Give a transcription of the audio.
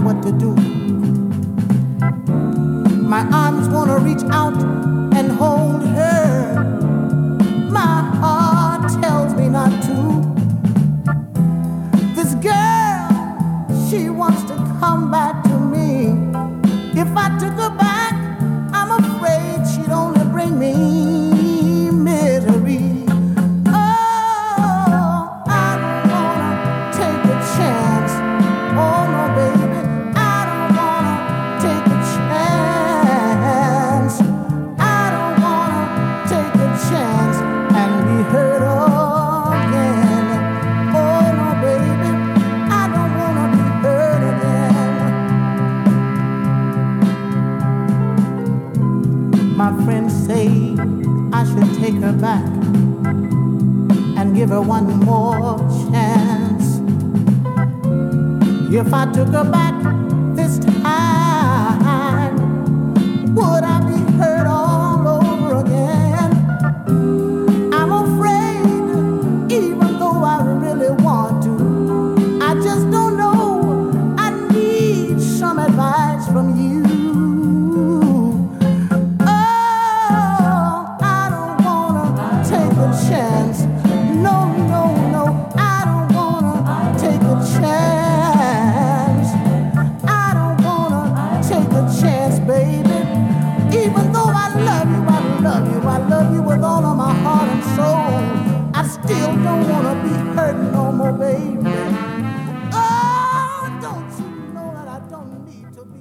what to do. My arms wanna reach out and hold her. My heart tells me not to. This girl, she wants to come back to me. If I took her back, I'm afraid she'd only bring me misery. Oh, I don't wanna take a chance. Oh no, baby, I don't wanna take a chance. I don't wanna take a chance and be hurt again. Oh no, baby, I don't wanna be hurt again. My friends say I should take her back and give her one more chance. If I took her back this time, would I be hurt all over again? I'm afraid, even though I really want to, I just don't know. I need some advice from you. Oh, I don't wanna take a chance. No, no, no, I don't wanna take a chance. I don't wanna take a chance, baby. Even though I love you, I love you, I love you with all of my heart and soul, I still don't wanna be hurt no more, baby. Oh, don't you know that I don't need to be